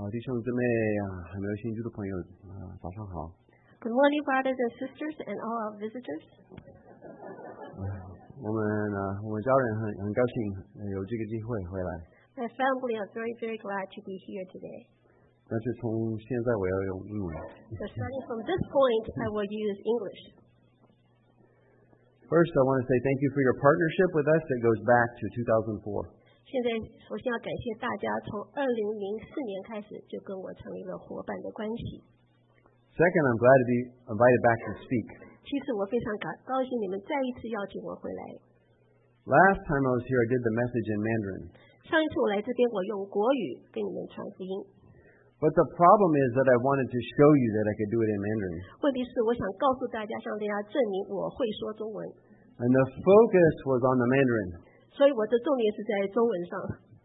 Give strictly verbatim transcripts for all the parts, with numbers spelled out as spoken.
弟兄姊妹啊，还没有信主的朋友啊，早上好。 Good morning, brothers and sisters, and all our visitors. 我们呢，我们家人很很高兴有这个机会回来。 My family are very, very glad to be here today. 但是从现在我要用英文。 So starting from this point, I will use English. First, I want to say thank you for your partnership with us that goes back to two thousand four. 现在首先要感谢大家，从二零零四年开始就跟我成立了伙伴的关系。 Second, I'm glad to be invited back to speak. 其次，我非常感高兴你们再一次邀请我回来。 Last time I was here, I did the message in Mandarin. 上一次我来这边，我用国语跟你们传福音。 But the problem is that I wanted to show you that I could do it in Mandarin. 问题是，我想告诉大家，向大家证明我会说中文。 And the focus was on the Mandarin. 所以我的重点是在中文上。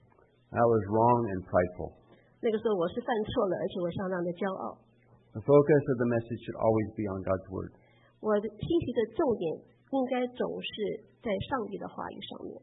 I was wrong and prideful. 那个时候我是犯错了，而且我相当的骄傲。 The focus of the message should always be on God's Word. 我的信息的重点应该总是在上帝的话语上面。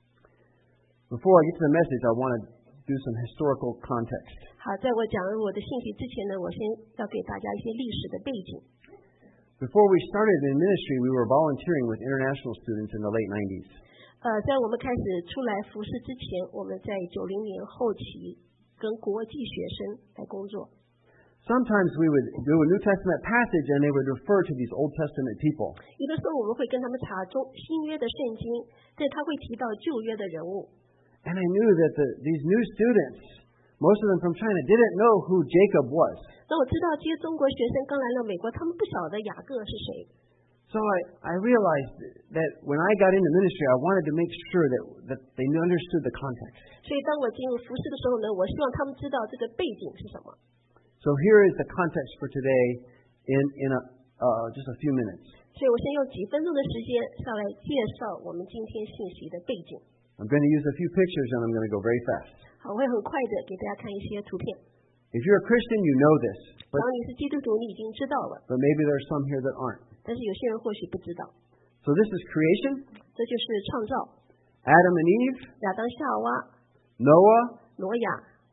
Before I get to the message, I want to do some historical context. 好，在我讲我的信息之前呢，我先要给大家一些历史的背景。 Before we started in ministry, we were volunteering with international students in the late nineties. 呃，在我们开始出来服侍之前，我们在九零年后期跟国际学生来工作。 Sometimes we would do a New Testament passage and they would refer to these Old Testament people. 有的时候我们会跟他们查中新约的圣经，但他会提到旧约的人物。 And I knew that the, these new students, most of them from China, didn't know who Jacob was. 那我知道这些中国学生刚来到美国，他们不晓得雅各是谁。 So I, I realized that when I got into ministry, I wanted to make sure that, that they understood the context. 所以当我进入服侍的时候呢，我希望他们知道这个背景是什么。 So here is the context for today in, in a, uh, just a few minutes. 所以我先用几分钟的时间上来介绍我们今天信息的背景。 I'm going to use a few pictures and I'm going to go very fast. 好，我会很快的给大家看一些图片。 If you're a Christian, you know this. 假 But, 如你是基督徒，你已经知道了， but maybe there's some here that aren't. 但是有些人或许不知道。 So this is creation, 这就是创造， Adam and Eve, 亚当夏娃、 Noah, 挪亚、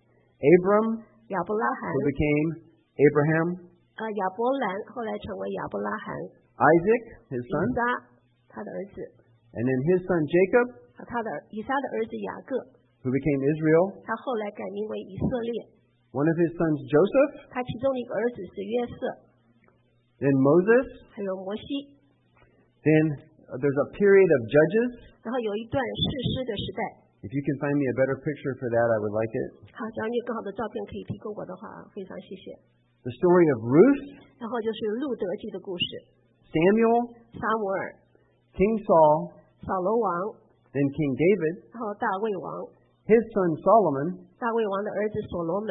Abram, 亚伯拉罕 who，became Abraham, 呃，亚伯兰后来成为亚伯拉罕， Isaac, his 以 son, 撒他的儿子， and then his son Jacob, 和他的以撒的儿子雅各， who became Israel. 他后来改名为以色列。 One of his sons, Joseph, 他其中的一个儿子是约瑟， then Moses. 还有摩西。 Then uh, there's a period of judges. 然后有一段士师的时代。 If you can find me a better picture for that, I would like it. 好，假如你有更好的照片可以提供我的话，非常谢谢。 The story of Ruth, 然后就是路德记的故事， Samuel, 撒母耳、 King Saul, 扫罗王， then King David, 然后大卫王， his son Solomon, 大卫王的儿子所罗门，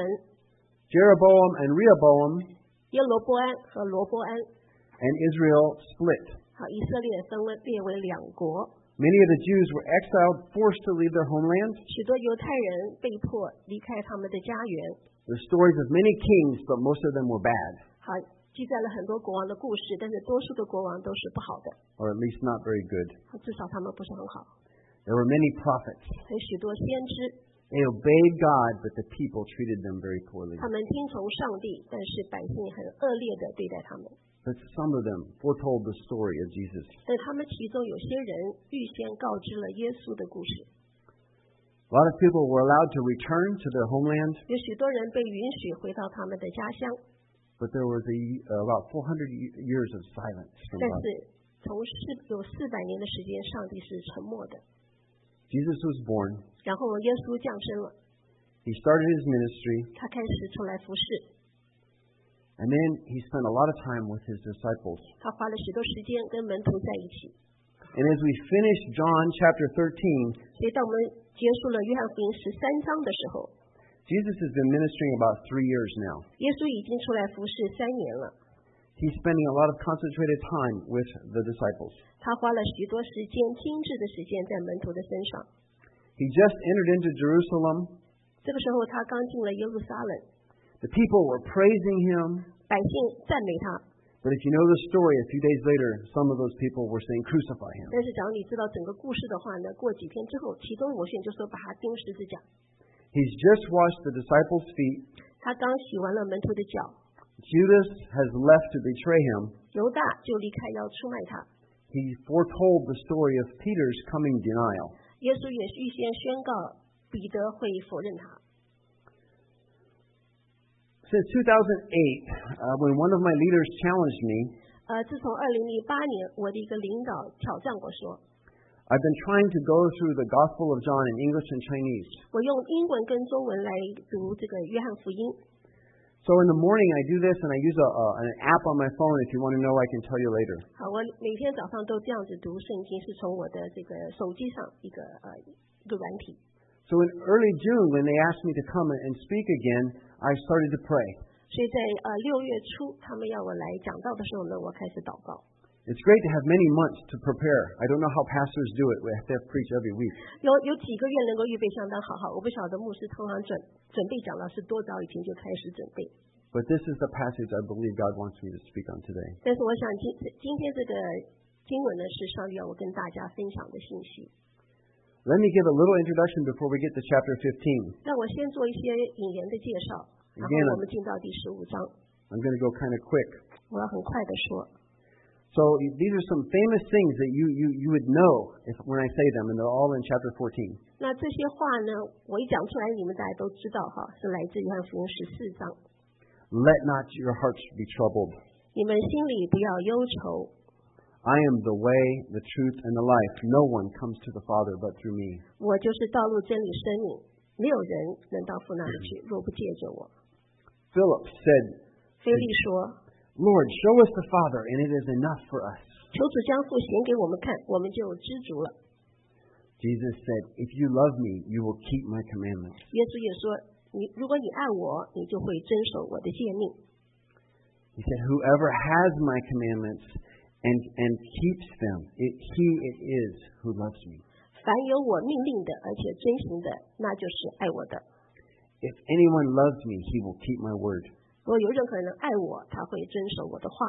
Jeroboam and Rehoboam, 耶罗波安和罗波安。 and Israel split. 好，以色列分为列为两国， Many of the Jews were exiled, forced to leave their homeland. 许多犹太人被迫离开他们的家园。 There's stories of many kings, but most of them were bad, 好，记载了很多国王的故事，但是多数的国王都是不好的， or at least not very good. 至少他们不是很好。 There were many prophets. 还有许多先知， They obeyed God, but the people treated them very poorly. 他们听从上帝，但是百姓很恶劣的对待他们。 But some of them foretold the story of Jesus. 但他们其中有些人预先告知了耶稣的故事。 A lot of people were allowed to return to their homeland, 有许多人被允许回到他们的家乡， but there was a, about four hundred years of silence from 但 God. 是从四有四百年的时间，上帝是沉默的。 Jesus was born. 然后耶稣降生了， He started his ministry, 他开始出来服侍， and then he spent a lot of time with his disciples. 他花了许多时间跟门徒在一起。 And as we finish John chapter thirteen, 所以当我们结束了约翰福音十三章的时候， Jesus has been ministering about three years now. 耶稣已经出来服侍三年了。 He's spending a lot of concentrated time with the disciples. 他花了许多时间、精致的时间在门徒的身上。 He just entered into Jerusalem. 这个时候，他刚进了耶路撒冷， The people were praising him. 百姓赞美他。 But if you know the story, a few days later, some of those people were saying, "Crucify him." 但是，假如你知道整个故事的话呢，过几天之后，其中某些人就说把他钉十字架。 He's just washed the disciples' feet. 他刚洗完了门徒的脚， Judas has left to betray him. 犹大就离开要出卖他。 He foretold the story of Peter's coming denial. 耶稣也预先宣告彼得会否认他。 Since two thousand eight, uh, when one of my leaders challenged me, 呃，自从二零零八年，我的一个领导挑战我说， I've been trying to go through the Gospel of John in English and Chinese. 我用英文跟中文来读这个约翰福音。 So in the morning I do this and I use a, a, an app on my phone. If you want to know, I can tell you later. 好，我每天早上都这样子读圣经，是从我的这个手机上一个呃一个软体。 So in early June, when they asked me to come and speak again, I started to pray. 所以在呃六月初，他们要我来讲道的时候呢，我开始祷告。 It's great to have many months to prepare. I don't know how pastors do it. We have to preach every week. 有有几个月能够预备相当好好，我不晓得牧师通常准准备讲到是多早以前就开始准备。 But this is the passage I believe God wants me to speak on today. 但是我想今今天这个经文呢，是上帝要我跟大家分享的信息。 Let me give a little introduction before we get to chapter fifteen. 让我先做一些引言的介绍，然后 Again, 我们进到第十五章。 I'm going to go kind of quick. 我要很快的说， So these are some famous things that you, you, you would know if, when I say them, and they're all in chapter fourteen. 那这些话呢，我一讲出来，你们大家都知道哈，是来自约翰福音十四章。 Let not your hearts be troubled. 你们心里不要忧愁， I am the way, the truth, and the life. No one comes to the Father but through me. 我就是道路、真理、生命，没有人能到父那里去，若不借着我。 Philip said, 菲利说， Lord, show us the Father, and it is enough for us. 求主将父显给我们看，我们就知足了。 Jesus said, If you love me, you will keep my commandments. 耶稣也说，你如果你爱我，你就会遵守我的诫命。 He said, Whoever has my commandments and, and keeps them, it, he it is who loves me. 凡有我命令的，而且遵行的，那就是爱我的。 If anyone loves me, he will keep my word. 如果有任何人爱我，他会遵守我的话。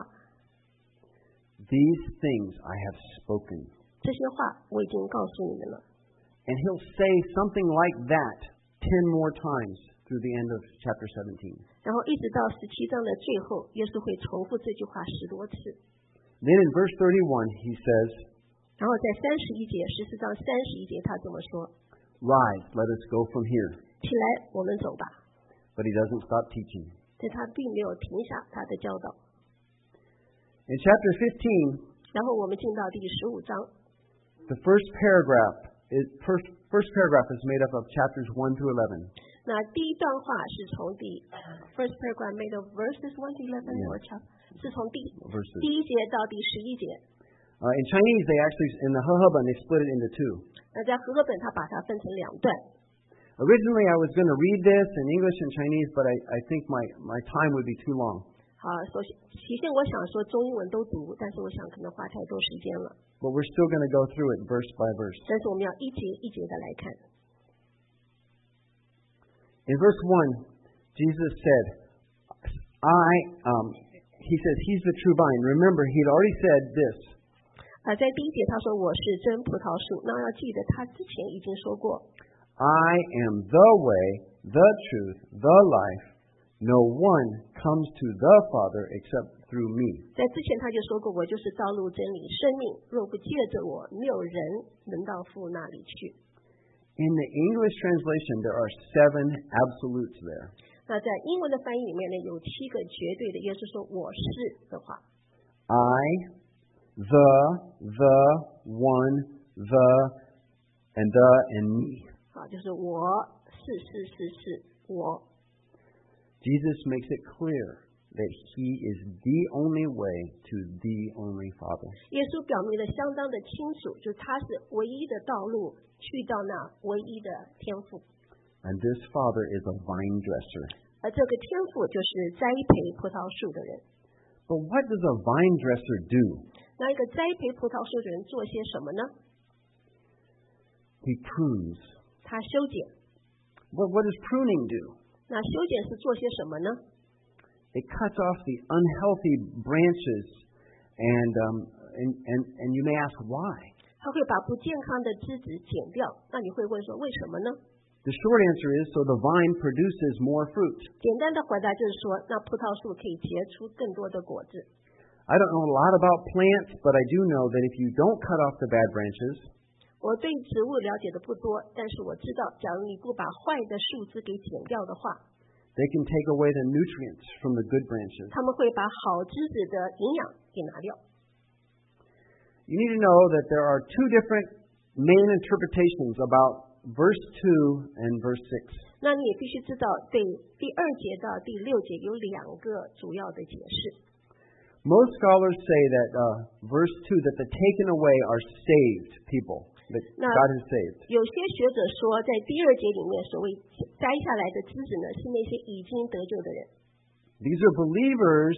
These things I have spoken. 这些话我已经告诉你们了。 And he'll say something like that ten more times through the end of chapter seventeen. 然后一直到十七章的最后，耶稣会重复这句话十多次。 Then in verse thirty-one, he says, 然后在三十一节，十四章三十一节，他这么说： Rise, let us go from here. 起来，我们走吧。 But he doesn't stop teaching. 但他并没有停下他的教导。 In chapter fifteen, 然后我们进到第十五章， the first paragraph is first first paragraph is made up of chapters one through eleven. 那第一段话是从第 first paragraph made of verses one to eleven or chapter 是从第 Verses. 第一节到第十一节。 Uh, in Chinese, they actually in the Heheban they split it into two. 那在和合本他把它分成两段。 Originally, I was going to read this in English and Chinese, but I, I think my, my time would be too long. 好，首先起先我想说中英文都读，但是我想可能花太多时间了。 But we're still going to go through it verse by verse. 但是我们要一节一节的来看。 In verse one, Jesus said, I, um, he says, he's the true vine. Remember, he'd already said this. 啊，在第一节他说我是真葡萄树，那要记得他之前已经说过， I am the way, the truth, the life. No one comes to the Father except through me. 在之前他就说过，我就是道路、真理、生命，若不借着我，没有人能到父那里去。 In the English translation, there are seven absolutes there. 那在英文的翻译里面呢，有七个绝对的，耶稣说我是的话。 I, the, the, one, the, and the, and me. 好，就是我是是是是我。 Jesus makes it clear that he is the only way to the only Father. 耶稣表明的相当的清楚，就是他是唯一的道路，去到那唯一的天父。 And this Father is a vine dresser. 而这个天父就是栽培葡萄树的人。 But what does a vine dresser do? 那一个栽培葡萄树的人做些什么呢？ He prunes. 他修剪。 What, what does pruning do? 那修剪是做些什么呢？ It cuts off the unhealthy branches, and, um, and, and, and you may ask why. 他会把不健康的枝子剪掉。那你会问说为什么呢 The short answer is, so the vine produces more fruit. 简单的回答就是说，那葡萄树可以结出更多的果子。 I don't know a lot about plants, but I do know that if you don't cut off the bad branches, 我对植物了解的不多，但是我知道，假如你不把坏的树枝给剪掉的话， they can take away the nutrients from the good branches. 他们会把好枝子的营养给拿掉。 You need to know that there are two different main interpretations about verse two and verse six. 那你也必须知道，对第二节到第六节有两个主要的解释。 Most scholars say that uh, verse two, that the taken away are saved people, that God has saved. 有些学者说，在第二节里面所谓摘下来的枝子呢，是那些已经得救的人。 These are believers,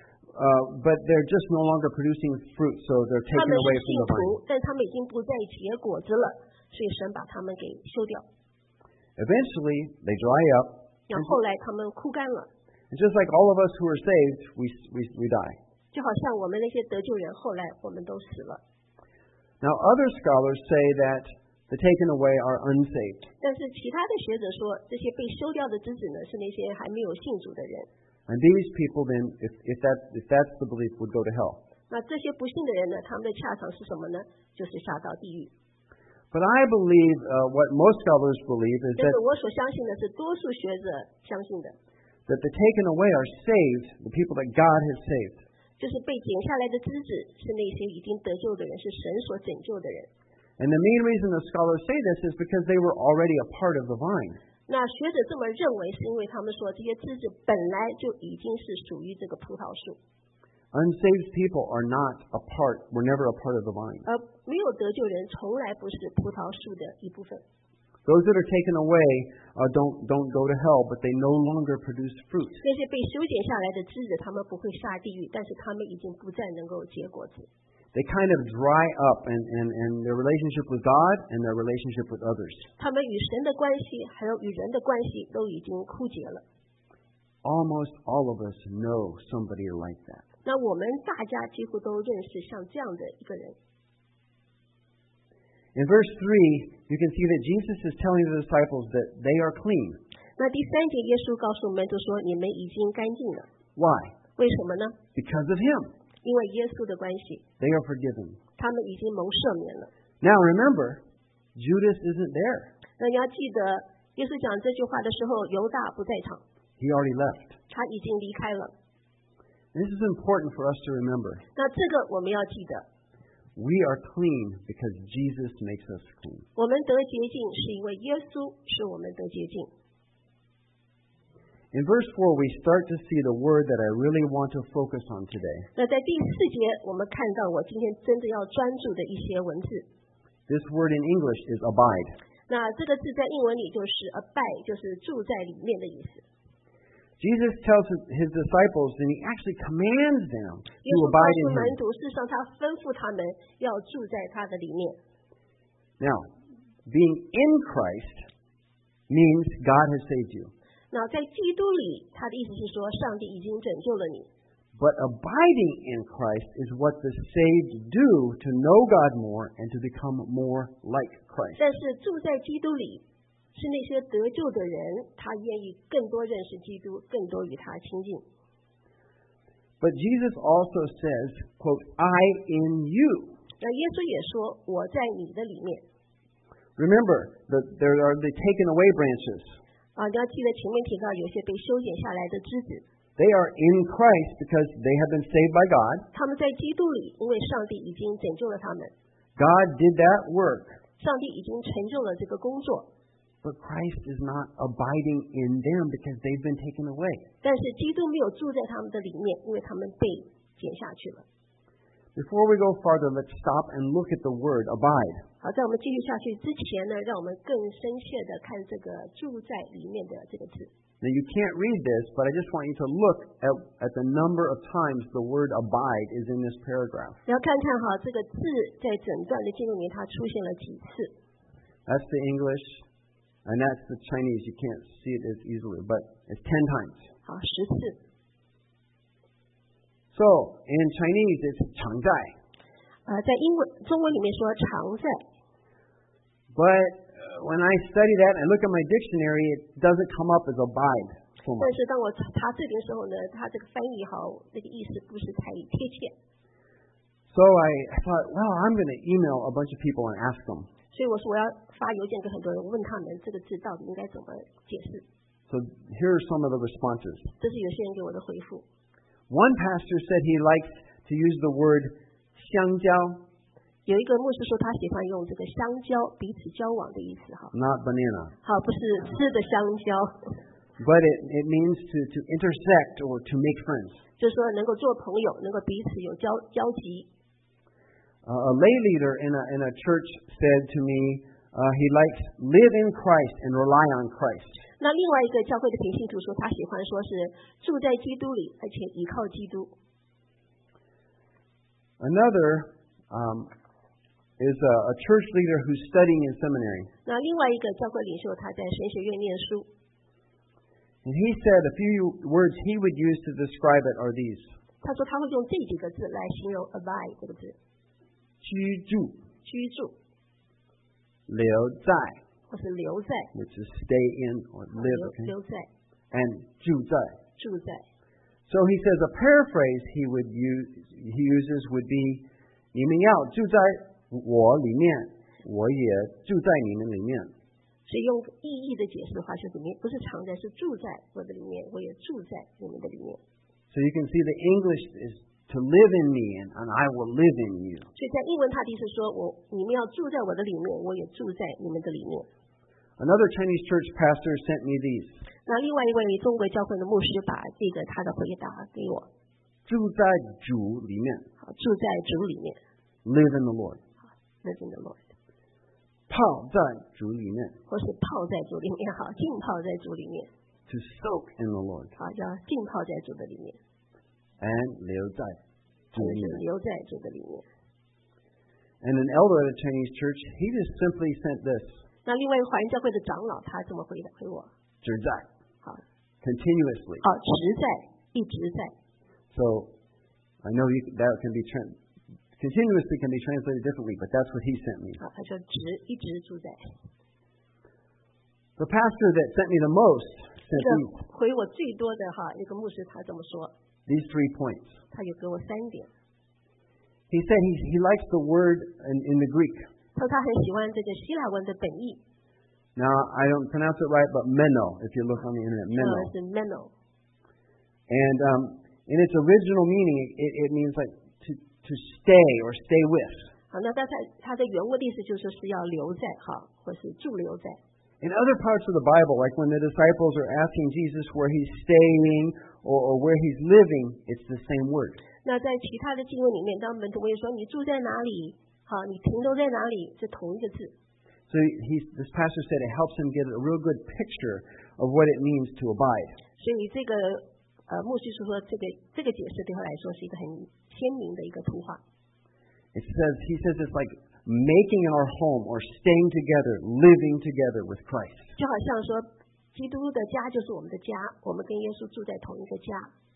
uh, but they're just no longer producing fruit, so they're 他 taken 们 away 是 from 信 the 徒 vine.， 但他们已经不再结果子了，所以神把他们给休掉。 Eventually, they dry up. 然后后来他们枯干了， And just like all of us who are saved, we, we, we die. 就好像我们那些得救人，后来我们都死了。 Now, other scholars say that the taken away are unsaved. 但是其他的学者说，这些被休掉的枝子呢，是那些还没有信主的人。 And these people then, if, if, that, if that's the belief, would go to hell. 那这些不信的人呢，他们的下场是什么呢？就是下到地狱。 But I believe uh, what most scholars believe is 但 that, 是我所相信的是，多数学者相信的， that the taken away are saved, the people that God has saved. 就是被剪下来的枝子是那些已经得救的人，是神所拯救的人。 And the main reason the scholars say this is because they were already a part of the vine. 那学者这么认为，是因为他们说这些枝子本来就已经是属于这个葡萄树。 Unsaved people are not a part, were never a part of the vine. 而没有得救人从来不是葡萄树的一部分。 Those that are taken away uh, don't, don't go to hell, but they no longer produce fruit. 那些被修剪下来的枝子，他们不会下地狱，但是他们已经不再能够结果子。 They kind of dry up in, in, in their relationship with God and their relationship with others. 他们与神的关系，还有与人的关系，都已经枯竭了。 Almost all of us know somebody like that. 那我们大家几乎都认识像这样的一个人。 In verse three, you can see that Jesus is telling the disciples that they are clean. 那第三节，耶稣告诉门徒说：“你们已经干净了。 Why? ” 为什么呢？ Because of Him. 因为耶稣的关系， They are forgiven. 他们已经蒙赦免了。 Now remember, Judas isn't there. 那你要记得，耶稣讲这句话的时候，犹大不在场， He already left. 他已经离开了。 This is important for us to remember. 那这个我们要记得， We are clean because Jesus makes us clean. 我们得洁净是因为耶稣使我们得洁净。 In verse four, we start to see the word that I really want to focus on today. 那在第四节，我们看到我今天真的要专注的一些文字。 This word in English is abide. 那这个字在英文里就是 abide， 就是住在里面的意思。 Jesus tells his disciples, and he actually commands them 耶 to 稣告 abide 诉 in 门 him. 徒，事实上他吩咐他们要住在他的里面。 Now, being in Christ means God has saved you. 那在基督里，他的意思是说，上帝已经拯救了你。 But abiding in Christ is what the saved do to know God more and to become more like Christ. 但是住在基督里，是那些得救的人，他愿意更多认识基督，更多与他亲近。 But Jesus also says, quote, I in you. 那耶稣也说，我在你的里面。 Remember, that there are the taken away branches. 啊，你要记得前面提到有些被修剪下来的枝子， They are in Christ because they have been saved by God. 他们在基督里，因为上帝已经拯救了他们， God did that work. 上帝已经成就了这个工作。 But Christ is not abiding in them because they've been taken away. 但是基督没有住在他们的里面，因为他们被剪下去了。 Before we go farther, let's stop and look at the word abide. 好，在我们继续下去之前呢，让我们更深切的看这个住在里面的这个字。 Now you can't read this, but I just want you to look at, at the number of times the word abide is in this paragraph. 你要看看哈，这个字在整段的经文里它出现了几次。 That's the English, and that's the Chinese. You can't see it as easily, but it's ten times. 好，十次。 So in Chinese, it's 常在. 呃，在英文、中文里面说常在， But uh, when I study that and look at my dictionary, it doesn't come up as abide so 但 much. 是当我查查字典的时候呢，它这个翻译好，那个意思不是太贴切。 So I thought, well, I'm going to email a bunch of people and ask them. 所以我说我要发邮件给很多人，问他们这个字到底应该怎么解释。 So here are some of the responses. 这是有些人给我的回复。 One pastor said he likes to use the word 相交, 有一个牧师说他喜欢用这个相交，彼此交往的意思哈。 not banana. 好，不是吃的香蕉， But it, it means to, to intersect or to make friends. 就是说能够做朋友，能够彼此有交交集。 Uh, a lay leader in a, in a church said to me uh, he likes live in Christ and rely on Christ. 那另外一个教会的平信徒说，他喜欢说是住在基督里，而且依靠基督。 Another um, is a, a church leader who's studying in seminary. 那另外一个教会领袖，他在神学院念书， And he said a few words he would use to describe it are these. 他说他会用这几个字来形容 abide 这个字， 居住, 居住留在, 或是留在， which is stay in or 留 live, okay? 留在， and 住在. 住在。 So he says a paraphrase he would use, he uses would be, 你们要住在我里面,我也住在你们里面. 所以用意义的解释的话，是里面不是常在，是住在我的里面，我也住在你们的里面。 So you can see the English is to live in me and, and I will live in you. 所以在英文他的意思说，我你们要住在我的里面，我也住在你们的里面。 Another Chinese church pastor sent me these. 那另外一位中国教会的牧师把这个他的回答给我， 住在主里面, 好，住在主里面 live in the Lord. ，live in the Lord， 泡在主里面, 或是泡在主里面，好，浸泡在主里面， to soak in the Lord. 好，叫浸泡在主的里面， And 留在主或是里面. 留在主的里面。 And an elder at a Chinese church, he just simply sent this. 那另外一个华人教会的长老他这么回答回我， 直在, 好， continuously. 哦，直在，一直在。 So I know you, that can be trans, continuously can be translated differently, but that's what he sent me. 好，他说直一直住在。 The pastor that sent me the most 这 sent 个 these, 回我最多的哈，一个牧师他这么说， these three points. 他就给我三点。 He said he, he likes the word in, in the Greek. 他说他很喜欢这个希腊文的本意， Now, I don't pronounce it right, but meno, if you look on the internet, 呃 meno. 是 meno， And um, in its original meaning, it, it means like to, to stay or stay with. 好，那但它它的原文的意思就是是要留在哈，或是驻留在。 In other parts of the Bible, like when the disciples are asking Jesus where he's staying or, or where he's living, it's the same word. 那在其他的经文里面，当门徒问说你住在哪里，好，你停留在哪里，是同一个字。 So he's, this pastor said it helps him get a real good picture of what it means to abide. 所以这个呃牧师说这个这个解释对他来说是一个很鲜明的一个图画。 It says, he says it's like making our home or staying together, living together with Christ. 就好像说基督的家就是我们的家，我们跟耶稣住在同一个家。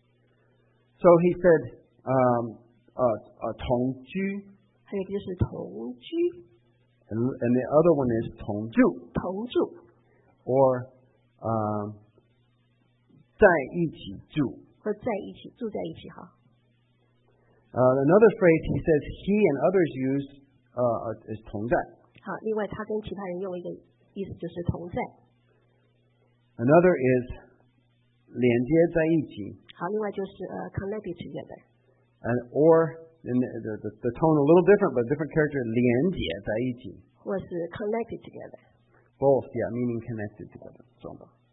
So he said, um, uh, uh, 同居, 还有一个就是同居， and, and the other one is 同住, 同住， or um, 在一起住. 或在一起住在一起哈。 Uh, another phrase he says he and others use uh, is 同在. 好，另外他跟其他人用一个意思就是同在。 Another is 连接在一起. 好，另外就是呃 connected together。 And, or in the, the, the tone a little different, but different character, 连接在一起. 或是 connected together。 Both, yeah, meaning connected together. So,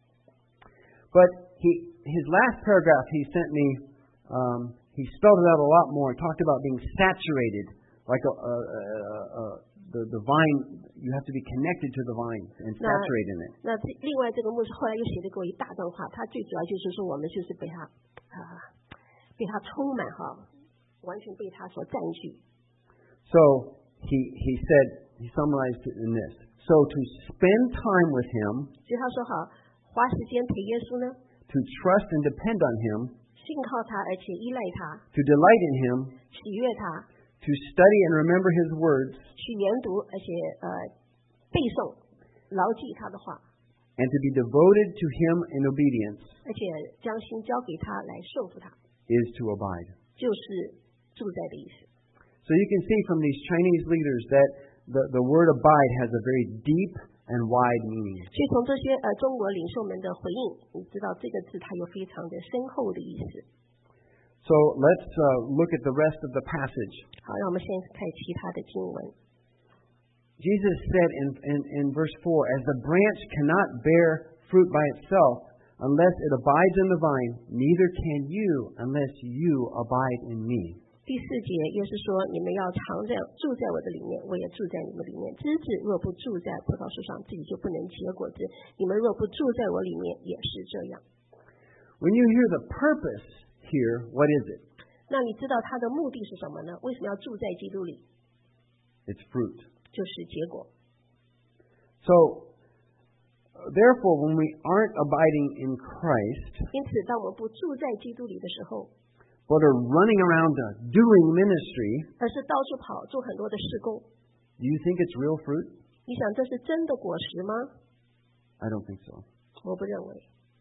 but he, his last paragraph he sent me, um, he spelled it out a lot more. He talked about being saturated, like a, a, a, a, the, the vine, you have to be connected to the vine and saturate in it. 那这另外这个牧师后来又写了给我一大段话，他最主要就是说我们就是被他啊、呃、被他充满哈，完全被他所占据。 So he he said, he summarized it in this. So to spend time with him, 所以他说好，花时间陪耶稣呢， to trust and depend on him, 信靠他，而且依赖他， to delight in him, 喜悦他， to study and remember his words, 去研读，而且呃背诵， 牢记他的话， and to be devoted to Him in obedience 而且将心交给他来受服他， is to abide. 就是住在的意思。 So you can see from these Chinese leaders that the, the word abide has a very deep and wide meaning. 所以从这些呃中国领袖们的回应，你知道这个字它有非常的深厚的意思。 So let's uh, look at the rest of the passage. 好，让我们现在看其他的经文。 Jesus said in, in, in verse four, as the branch cannot bear fruit by itself unless it abides in the vine, neither can you unless you abide in me. 第四节，耶稣说：“你们要常在住在我的里面，我也住在你们里面。枝子若不住在葡萄树上，自己就不能结果子。你们若不住在我里面，也是这样。” When you hear the purpose here, what is it? 那你知道它的目的是什么呢？为什么要住在基督里？ It's fruit. 就是结果。 So, therefore, when we aren't abiding in Christ, 因此，当我们不住在基督里的时候， but are running around uh, doing ministry, 而是到处跑做很多的事工， do you think it's real fruit? 你想这是真的果实吗？ I don't think so. 我不认为。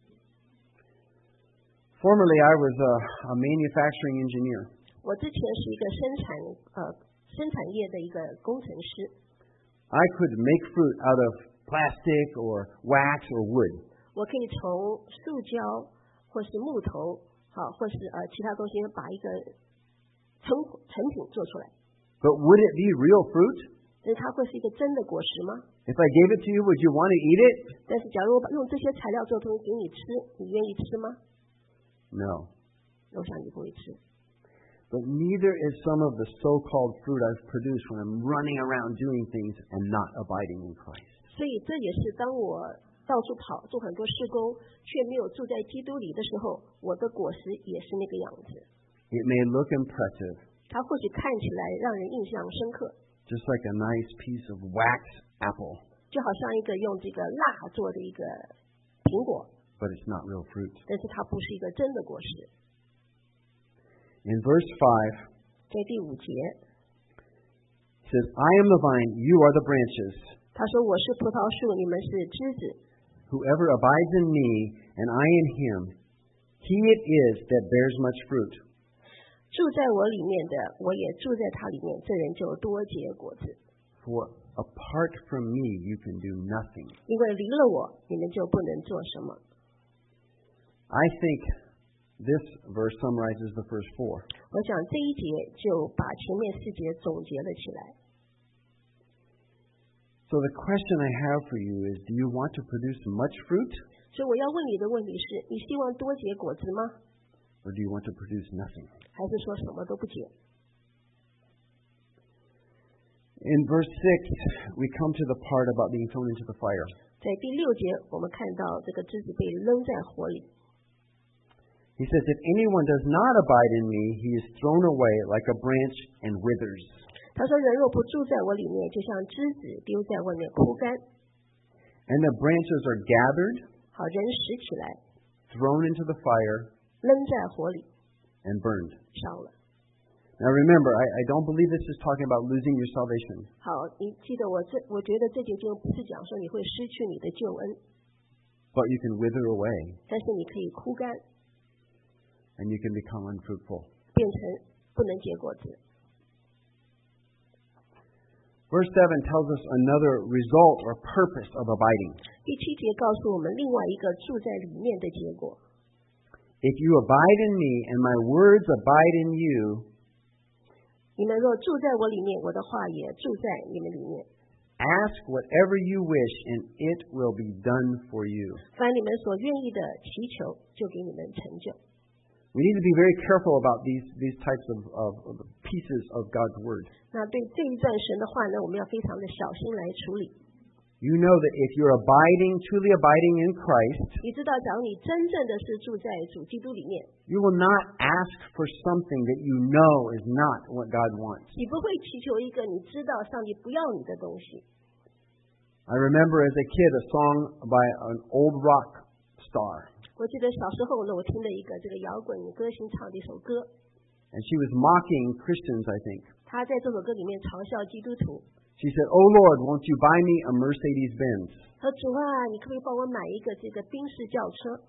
Formerly, I was a, a manufacturing engineer. 我之前是一个生产呃生产业的一个工程师， I could make fruit out of plastic or wax or wood. 我可以从塑胶或是木头，好，或是呃其他东西把一个成成品做出来。 But would it be real fruit? 但是它会是一个真的果实吗？ If I gave it to you, would you want to eat it? 但是假如我把用这些材料做东西给你吃，你愿意吃吗？ No. 我想你不会吃。 But neither is some of the so-called fruit I've produced when I'm running around doing things and not abiding in Christ. 所以这也是当我到处跑做很多事工，却没有住在基督里的时候，我的果实也是那个样子。 It may look impressive, 它或许看起来让人印象深刻， just like a nice piece of wax apple, 就好像一个用这个蜡做的一个苹果， but it's not real fruit. 但是它不是一个真的果实。 In verse five, 在第五节， it says, I am the vine, you are the branches. 他说：“我是葡萄树，你们是枝子。 Whoever abides in me and I in him, he it is that bears much fruit. 住在我里面的，我也住在他里面，这人就多结果子。 For apart from me, you can do nothing. 因为离了我，你们就不能做什么。” I think this verse summarizes the first four. 我想这一节就把前面四节总结了起来。 So the question I have for you is, do you want to produce much fruit, 所以我要问你的问题是：你希望多结果子吗？ or do you want to produce nothing? 还是说什么都不结？ In verse six, we come to the part about being thrown into the fire. 在第六节，我们看到这个枝子被扔在火里。 He says, if anyone does not abide in me, he is thrown away like a branch and withers. 他说：“人若不住在我里面，就像枝子丢在外面枯干。 And the branches are gathered, 好，人拾起来， thrown into the fire, 扔在火里 and burned. 烧了。 Now remember, I, I don't believe this is talking about losing your salvation. 好，你记得我这，我觉得这节经文不是讲说你会失去你的救恩， But you can wither away, 但是你可以枯干， and you can become unfruitful. 变成不能结果子。 Verse seven tells us another result or purpose of abiding. 第七节告诉我们另外一个住在里面的结果。 If you abide in me and my words abide in you, 你们若住在我里面，我的话也住在你们里面。 ask whatever you wish, and it will be done for you. 凡你们所愿意的祈求，就给你们成就。 We need to be very careful about these, these types of, of, of pieces of God's Word. 那对这一段神的话呢，我们要非常的小心来处理。 You know that if you're abiding, truly abiding in Christ, 你知道，假如你真正的是住在主基督里面， you will not ask for something that you know is not what God wants. 你不会祈求一个你知道上帝不要你的东西。 I remember as a kid a song by an old rock star, 我记得小时候呢，我听了一个这个摇滚歌星唱的一首歌， and she was mocking Christians, I think. 他在这首歌里面嘲笑基督徒。 She said, "Oh Lord, won't you buy me a Mercedes Benz?" 他说主啊，你可不可以帮我买一个这个宾士轿车？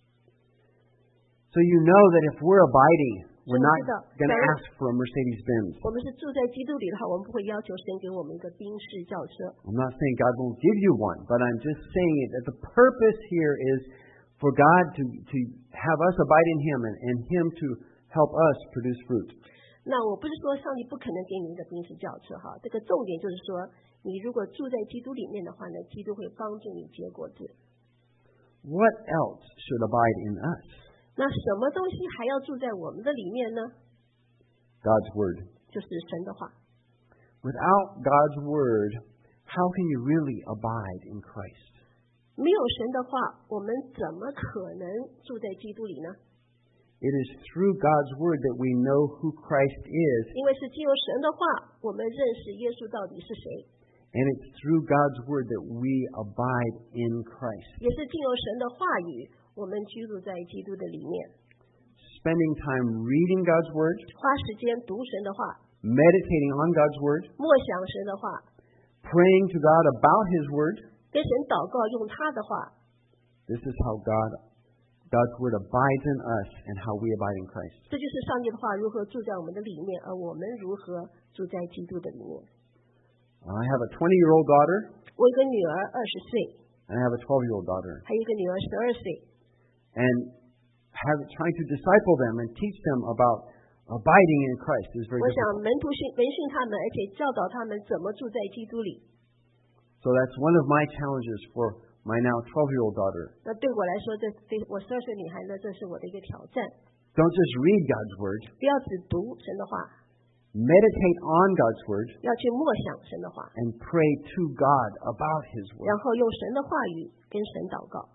So you know that if we're abiding, we're not 是的， going to 假如 ask for a Mercedes Benz. 我们是住在基督里的话，我们不会要求神给我们一个宾士轿车。 I'm not saying God won't give you one, but I'm just saying that the purpose here is for God to, to have us abide in Him and, and Him to help us produce fruit. 那我不是说上帝不可能给你一个宾士轿车哈，这个重点就是说，你如果住在基督里面的话呢，基督会帮助你结果子。 What else should abide in us? 那什么东西还要住在我们的里面呢？ God's Word. 就是神的话。 Without God's Word, how can you really abide in Christ? 没有神的话，我们怎么可能住在基督里呢？ It is through God's Word that we know who Christ is, 因为是经由神的话，我们认识耶稣到底是谁， and it's through God's Word that we abide in Christ. 也是经由神的话语，我们居住在基督的里面。 Spending time reading God's Word, 花时间读神的话， meditating on God's Word, 默想神的话， praying to God about His Word. 跟神祷告，用他的话。 This is how God, God's Word abides in us and how we abide in Christ. 这就是上帝的话如何住在我们的里面，而我们如何住在基督的里面。 I have a twenty-year-old daughter, 我有一个女儿二十岁， and I have a twelve-year-old daughter. 还有一个女儿十二岁。 And have, trying to disciple them and teach them about abiding in Christ is very 我想 difficult. 门徒训门训他们，而且教导他们怎么住在基督里。 So that's one of my challenges for my now twelve-year-old daughter. 那对我来说，这对我十二岁女孩呢，这是我的一个挑战。 Don't just read God's Word. 不要只读神的话， Meditate on God's Word 要去默想神的话， and pray to God about His 然 Word. 后用神的话语跟神祷告。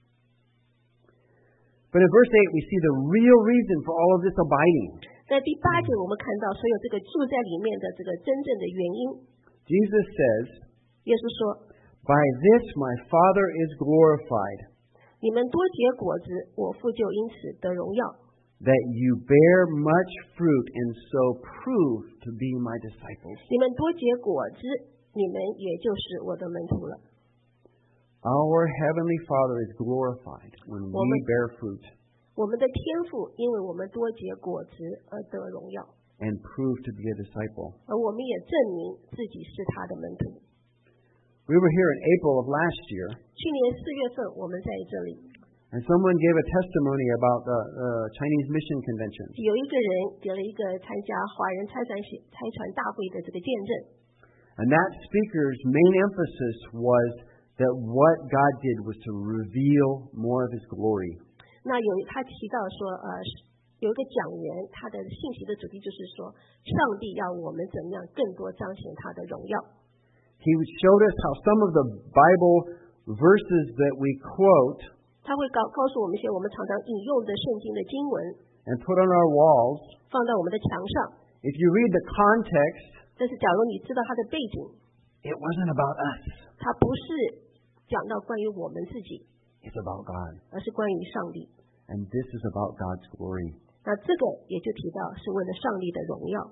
But in verse eight, we see the real reason for all of this abiding. 在第八节，我们看到所有这个住在里面的这个真正的原因。 Jesus says, 耶稣说 "By this my Father is glorified, 你们多结果子，我父就因此得荣耀。 that you bear much fruit and so prove to be my disciples." 你们多结果子，你们也就是我的门徒了。 Our Heavenly Father is glorified when we Woman. bear fruit 我们的天父，因为我们多结果子而得荣耀， and prove to be a disciple. 而我们也证明自己是他的门徒。 We were here in April of last year, 去年四月份，我们在这里， and someone gave a testimony about the uh, Chinese Mission Convention. 有一个人给了一个参加华人差传差传大会的这个见证。 And that speaker's main emphasis was that what God did was to reveal more of His glory. 那有他提到说，呃，有一个讲员，他的信息的主题就是说，上帝要我们怎么样更多彰显他的荣耀。 He showed us how some of the Bible verses that we quote 他会告告诉我们一些我们常常引用的圣经的经文， and put on our walls. 放到我们的墙上。 If you read the context, 但是，假如你知道他的背景， it wasn't about us. 他不是讲到关于我们自己， It's about God. 而是关于上帝。 And this is about God's glory. 那这个也就提到是为了上帝的荣耀。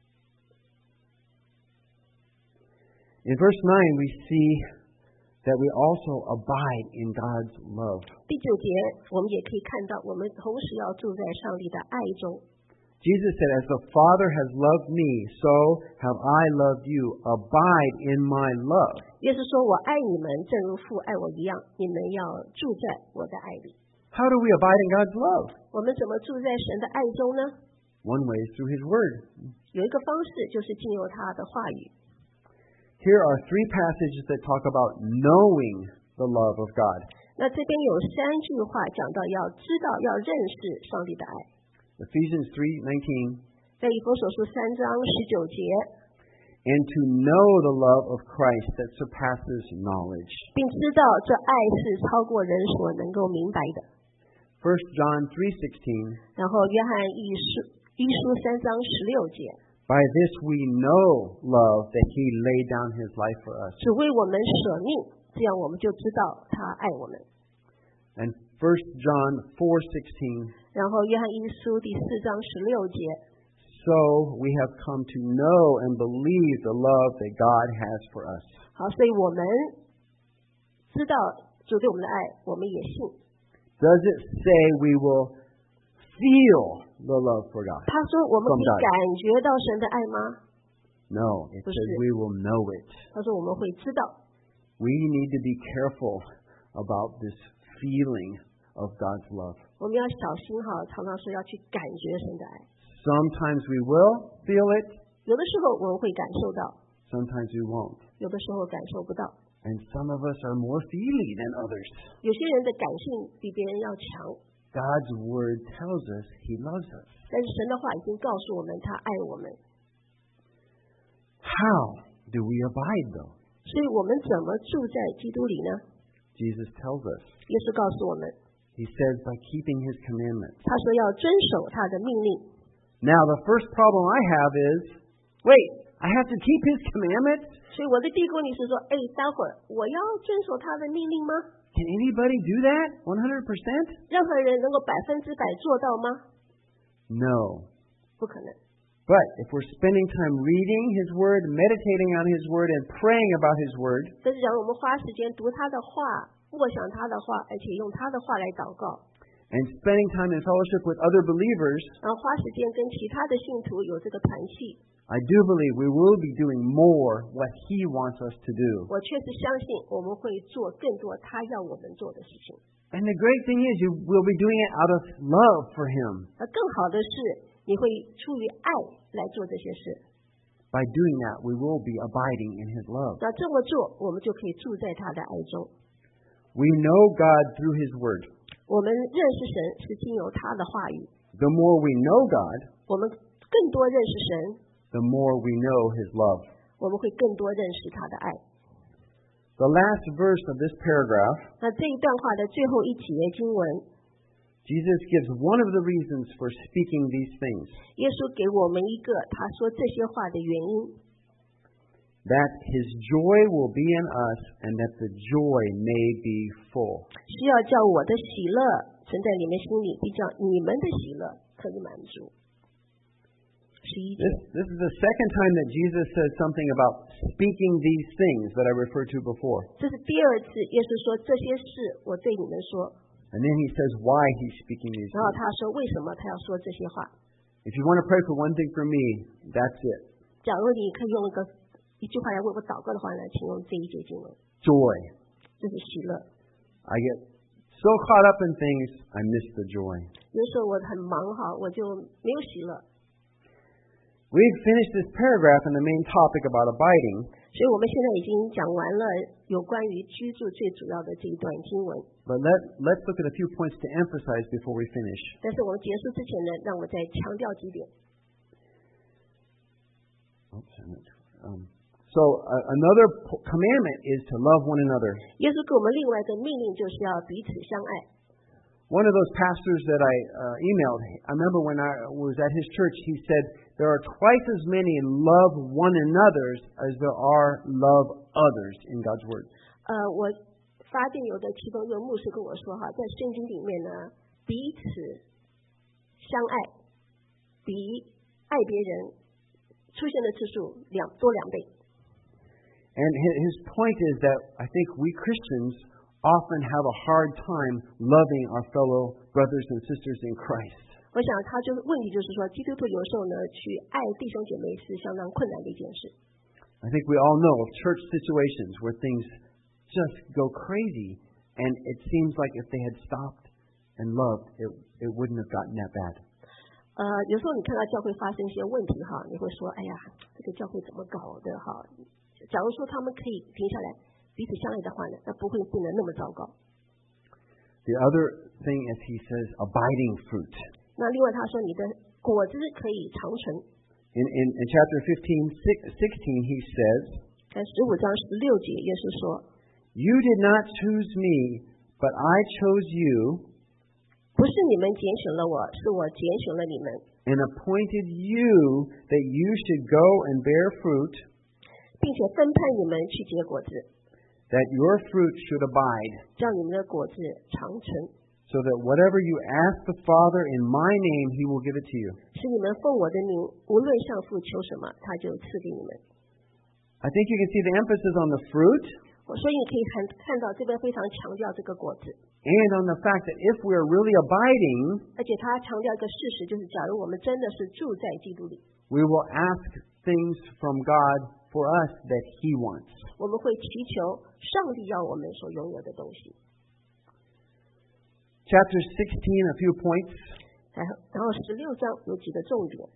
In verse nine, we see that we also abide in God's love. 第九节，我们也可以看到，我们同时要住在上帝的爱中。 Jesus said, "As the Father has loved me, so have I loved you. Abide in my love." 耶稣说：“我爱你们，正如父爱我一样，你们要住在我的爱里。” How do we abide in God's love? 我们怎么住在神的爱中呢？ One way is through His Word. 有一个方式就是经由他的话语。 Here are three passages that talk about knowing the love of God. 那这边有三句话讲到要知道、要认识上帝的爱。 Ephesians three nineteen. 在以弗所书三章十九节， And to know the love of Christ that surpasses knowledge. 并知道这爱是超过人所能够明白的。 First John three sixteen. 然后约翰一书一书三章十六节， By this we know love, that He laid down His life for us. 只为我们舍命，这样我们就知道他爱我们。 And First John four sixteen. 然后约翰一书第四章十六节， so we have come to know and believe the love that God has for us. 好，所以我们知道主对我们的爱，我们也信。 Does it say we will feel the love for God? 他说我们可以感觉到神的爱吗？ No, it says we will know it. 他说我们会知道。 We need to be careful about this feeling of God's love. 我们要小心哈，常常说要去感觉神的爱。 Sometimes we will feel it. 有的时候我们会感受到。 Sometimes we won't. 有的时候感受不到。 And some of us are more feely than others. 有些人的感性比别人要强。 God's word tells us He loves us. 但是神的话已经告诉我们，他爱我们。 How do we abide, though? 所以我们怎么住在基督里呢？ Jesus tells us. 耶稣告诉我们。 He says by keeping His commandments. 他说要遵守他的命令。 Now the first problem I have is, wait, I have to keep His commandments? 所以我的第一个问题是说，哎，待会儿我要遵守他的命令吗？ Can anybody do that? one hundred percent? 任何人能够百分之百做到吗？ No. 不可能。 But if we're spending time reading His Word, meditating on His Word, and praying about His Word, 但是假如我们花时间读他的话，默想他的话，而且用他的话来祷告， and spending time in fellowship with other believers, 然后花时间跟其他的信徒有这个团契， I do believe we will be doing more what He wants us to do. 我确实相信我们会做更多他要我们做的事情。 And the great thing is you will be doing it out of love for Him. 而更好的是，你会出于爱来做这些事。 By doing that, we will be abiding in His love. 那这么做，我们就可以住在他的爱中。 We know God through His Word. 我们认识神是经由他的话语。 The more we know God, 我们更多认识神， the more we know His love. 我们会更多认识他的爱。 The last verse of this paragraph, 那这一段话的最后一节经文， Jesus gives one of the reasons for speaking these things, 耶稣给我们一个他说这些话的原因， that His joy will be in us and that the joy may be full. 是要叫我的喜乐存在你们心里，比较你们的喜乐可以满足。十一节， This, this is the second time that Jesus says something about speaking these things that I referred to before. 这是第二次耶稣说这些事我对你们说， And then He says why He's speaking these 然后 things. 他说为什么他要说这些话。 If you want to pray for one thing from me, that's it. 假如你可以用一个一句话来为我祷告的话呢，请用这一节经文， Joy. 这是喜乐。 I get so caught up in things, I miss the joy. 有时候我很忙哈，我就没有喜乐。 We've finished this paragraph in the main topic about abiding, 所以我们现在已经讲完了有关于居住最主要的这一段经文。 but let, let's look at a few points to emphasize before we finish. 但是我们结束之前呢，让我再强调几点。 Oops, I'm not- um, so uh, another p- commandment is to love one another. 耶稣给我们另外一个命令，就是要彼此相爱。 One of those pastors that I uh, emailed, I remember when I was at his church, he said, there are twice as many love one another's as there are love others in God's Word. 呃，我发电邮的其中一个牧师跟我说哈，在圣经里面呢，彼此相爱比爱别人出现的次数两多两倍。 And his his point is that I think we Christians often have a hard time loving our fellow brothers and sisters in Christ. 我想他就是问题就是说，基督徒有时候呢，去爱弟兄姐妹是相当困难的一件事。 I think we all know of church situations where things just go crazy, and it seems like if they had stopped and loved, it it wouldn't have gotten that bad. 呃，有时候你看到教会发生一些问题哈，你会说，哎呀，这个教会怎么搞的哈？假如说他们可以停下来彼此相爱的话呢，那不会变得那么糟糕。 The other thing is he says abiding fruit. 那另外他说，你的果子可以长存。 In in, in chapter fifteen, sixteen, he says, 在十五章十六节，耶稣说 "You did not choose me, but I chose you," 不是你们拣选了我，是我拣选了你们， "and appointed you that you should go and bear fruit, 并且分派你们去结果子， that your fruit should abide, 叫你们的果子长存， so that whatever you ask the Father in my name, he will give it to you. 使你们奉我的名，无论向父求什么，他就赐给你们。 I think you can see the emphasis on the fruit 所以你可以看看到这边非常强调这个果子， and on the fact that if we are really abiding, 而且他强调一个事实，就是假如我们真的是住在基督里， we will ask things from God for us that he wants. 我们会祈求上帝要我们所拥有的东西。 Chapter sixteen, a few points. 然后，然后十六章有几个重点。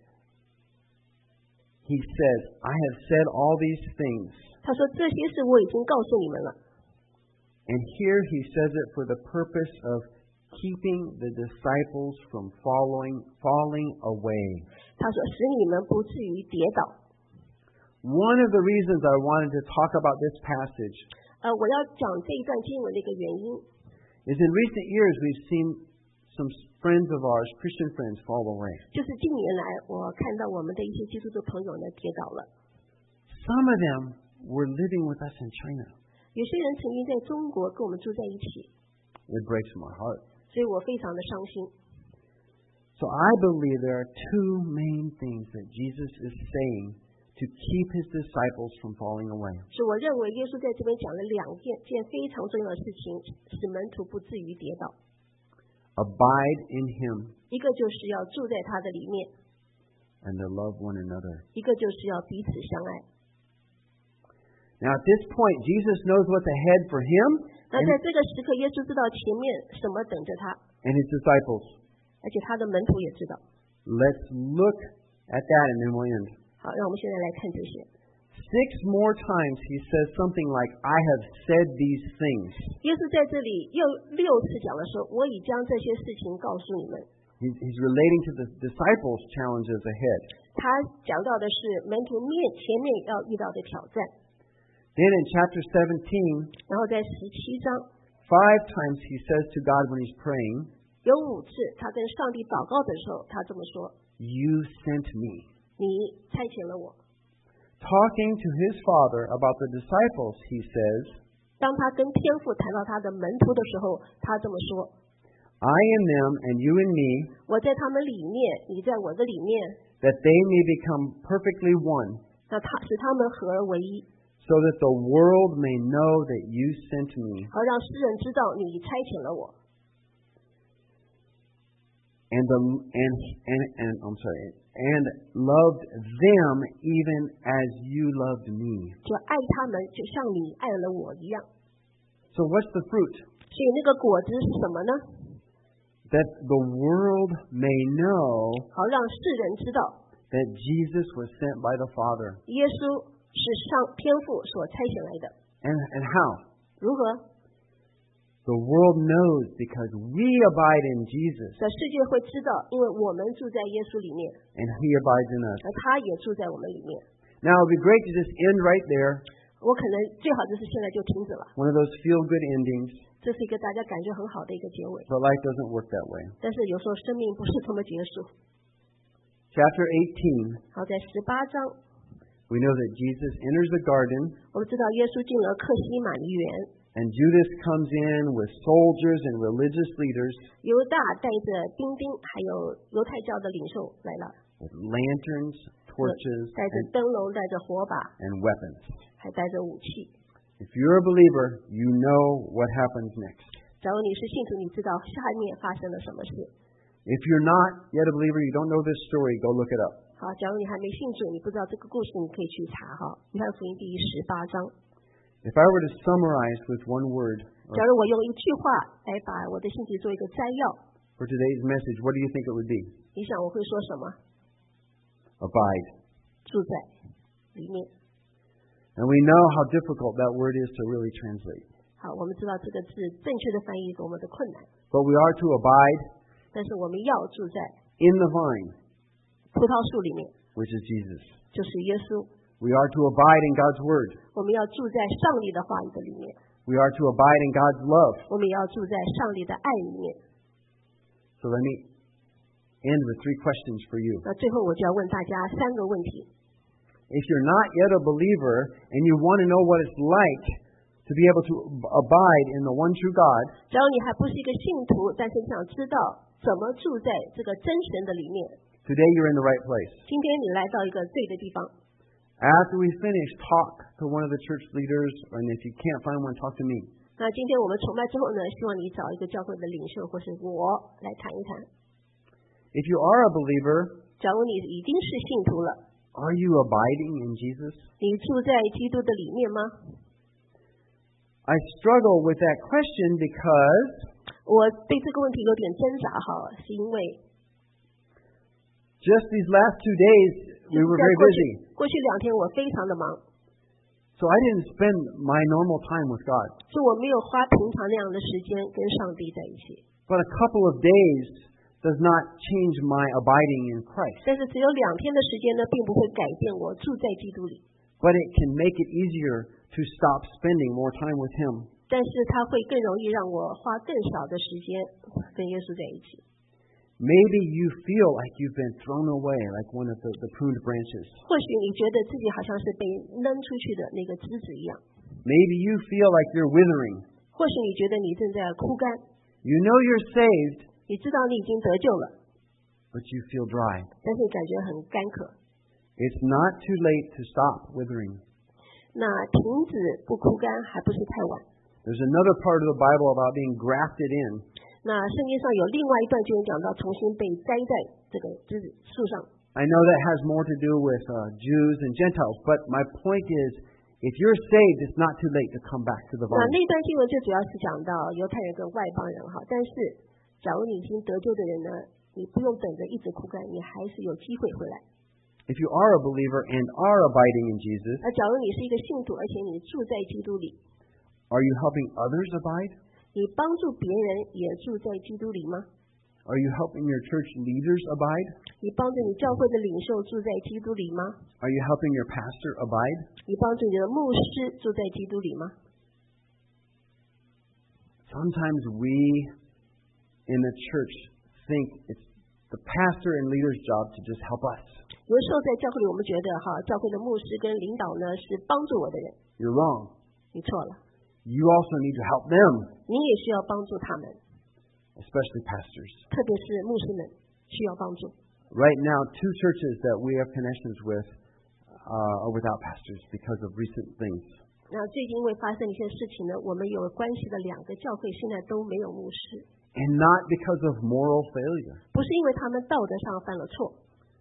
He says, I have said all these things. 他说这些事我已经告诉你们了。 And here he says it for the purpose of keeping the disciples from following, falling away. 他说使你们不至于跌倒。 One of the reasons I wanted to talk about this passage 呃，我要讲这一段经文的一个原因， is in recent years we've seen some friends of ours, Christian friends, fall away. 就是近年来我看到我们的一些基督徒朋友呢跌倒了。 Some of them were living with us in China. 有些人曾经在中国跟我们住在一起， It breaks my heart. 所以我非常的伤心。 So I believe there are two main things that Jesus is saying to keep his disciples from falling away. 所以我认为耶稣在这边讲了两件件非常重要的事情，使门徒不至于跌倒。 Abide in him 一个就是要住在他的里面， and to love one another. 一个就是要彼此相爱。 Now at this point, Jesus knows what's ahead for him 那在这个时刻，耶稣知道前面什么等着他， and his disciples. 而且他的门徒也知道。 Let's look at that and then we'll end. 好，让我们现在来看这些。 Six more times he says something like, I have said these things. 耶稣在这里又六次讲了说，我已将这些事情告诉你们。 He's, he's relating to the disciples' challenges ahead. 他讲到的是门徒面前面要遇到的挑战。 Then in chapter seventeen, 然后在十七章 five times he says to God when he's praying, 有五次他跟上帝祷告的时候，他这么说： You sent me. 你差遣了我。 Talking to his father about the disciples, he says, 当他跟天父谈到他的门徒的时候，他这么说： I in them and you in me, 我在他们里面，你在我的里面， that they may become perfectly one, 那他使他们合而为一， so that the world may know that you sent me, 好让世人知道你差遣了我。 and the and and, and I'm sorry, and loved them even as you loved me. 就爱他们，就像你爱了我一样。 So what's the fruit? 所以那个果子是什么呢？ That the world may know 好让世人知道 that Jesus was sent by the Father. 耶稣是上天父所差遣来的。 And and how? 如何？ The world knows because we abide in Jesus 这世界会知道，因为我们住在耶稣里面， and he abides in us. 而他也住在我们里面。 Now it would be great to just end right there. 我可能最好就是现在就停止了， One of those feel-good endings, 这是一个大家感觉很好的一个结尾。 but life doesn't work that way. 但是有时候生命不是这么结束。 Chapter eighteen, 好，在十八章， we know that Jesus enters the garden 我们知道耶稣进了克西马尼园， and Judas comes in with soldiers and religious leaders 犹大带着兵丁还有犹太教的领袖来了， with lanterns, torches, 带着 and, 灯笼，带着火把， and weapons. 还带着武器。 If you're a believer, you know what happens next. 假如你是信徒，你知道下面发生了什么事。 If you're not yet a believer, you don't know this story, go look it up. 好，假如你还没信主，你不知道这个故事，你可以去查哈。约翰福音第十八章。 If I were to summarize with one word 假如我用一句话来把我的信息做一个摘要， for today's message, what do you think it would be? 你想我会说什么？ Abide. 住在里面。 And we know how difficult that word is to really translate. 好，我们知道这个字正确的翻译多么的困难， But we are to abide 但是我们要住在 in the vine, 葡萄树里面， which is Jesus. 就是耶稣。 We are to abide in God's word. 我们要住在上帝的话语的里面， We are to abide in God's love. 我们也要住在上帝的爱里面。 So let me end with three questions for you. 那最后我就要问大家三个问题。 If you're not yet a believer and you want to know what it's like to to be able to abide in the one true God, 假如你还不是一个信徒，但是你想知道怎么住在这个真神的里面， today you're in the right place. 今天你来到一个对的地方。 After we finish, talk to one of the church leaders, and if you can't find one, talk to me. 那今天我们崇拜之后呢，希望你找一个教会的领袖或是我来谈一谈。 If you are a believer, 假如你已经是信徒了， are you abiding in Jesus? 你住在基督的里面吗？ I struggle with that question because 我对这个问题有点挣扎哈，是因为 just these last two days we were 在 very 过去 busy. 过去两天我非常的忙， So I didn't spend my normal time with God. 所以我没有花平常那样的时间跟上帝在一起。 But a couple of days does not change my abiding in Christ. 但是只有两天的时间呢，并不会改变我住在基督里， But it can make it easier to stop spending more time with Him. 但是它会更容易让我花更少的时间跟耶稣在一起。 Maybe you feel like you've been thrown away like one of the, the pruned branches. 或许你觉得自己好像是被扔出去的那个枝子一样， Maybe you feel like you're withering. 或许你觉得你正在枯干， You know you're saved, 你知道你已经得救了， but you feel dry. 但是你感觉很干渴。 It's not too late to stop withering. 那停止不枯干还不是太晚。 There's another part of the Bible about being grafted in. 那圣经上有另外一段就有讲到重新被栽在这个枝子树上。 I know that has more to do with uh, Jews and Gentiles, but my point is, if you're saved, it's not too late to come back to the 那 vine. 那段经文就主要是讲到犹太人跟外邦人哈，但是假如你已经得救的人呢，你不用等着一直枯干，你还是有机会回来。 If you are a believer and are abiding in Jesus, 那假如你是一个信徒，而且你住在基督里， are you helping others abide? 你帮助别人也住在基督里吗？ Are you helping your church leaders abide? 你帮助你教会的领袖住在基督里吗？ Are you helping your pastor abide? 你帮助你的牧师住在基督里吗？ Sometimes we in the church think it's the pastor and leader's job to just help us. 有的时候在教会里，我们觉得哈，教会的牧师跟领导呢是帮助我的人， You're wrong. 你错了， You also need to help them, 你也需要帮助他们， especially pastors. 特别是牧师们需要帮助。 Right now, two churches that we have connections with uh, are without pastors because of recent things. 那最近因为发生一些事情呢，我们有关系的两个教会现在都没有牧师， And not because of moral failure. 不是因为他们道德上犯了错，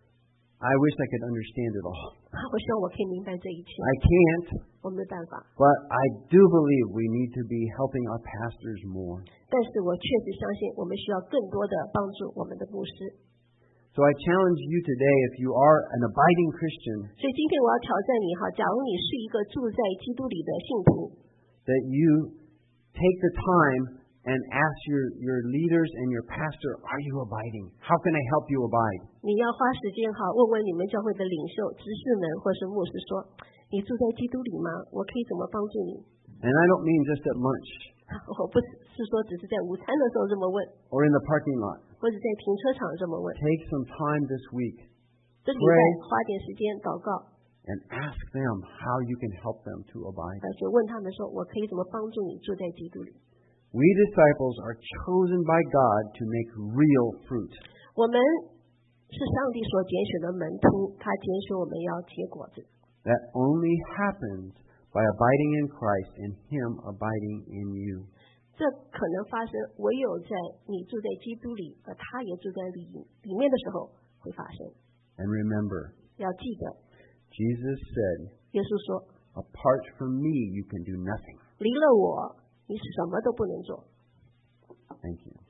I wish I could understand it all. 我希望我可以明白这一切， I can't, 我没有办法。 but I do believe we need to be helping our pastors more. 但是我确实相信，我们需要更多的帮助我们的牧师。 So I challenge you today, if you are an abiding Christian, 所以今天我要挑战你哈，假如你是一个住在基督里的信徒， that you take the time and ask your, your leaders and your pastor, are you abiding? How can I help you abide? 你要花时间哈，问问你们教会的领袖、执事们或是牧师说，你住在基督里吗？我可以怎么帮助你？ And I don't mean just at lunch 我不是说只是在午餐的时候这么问， or in the parking lot. 或者在停车场这么问。 Take some time this week 这个礼拜花点时间祷告， and ask them how you can help them to abide. 而且问他们说，我可以怎么帮助你住在基督里？ We disciples are chosen by God to make real fruit. 我们是上帝所拣选的门徒，他拣选我们要结果子。 That only happens by abiding in Christ and Him abiding in you. 这可能发生唯有在你住在基督里，而他也住在里里面的时候会发生。 And remember, 要记得， Jesus said, 耶稣说 apart from me, you can do nothing. 离了我，你什么都不能做。 Thank you.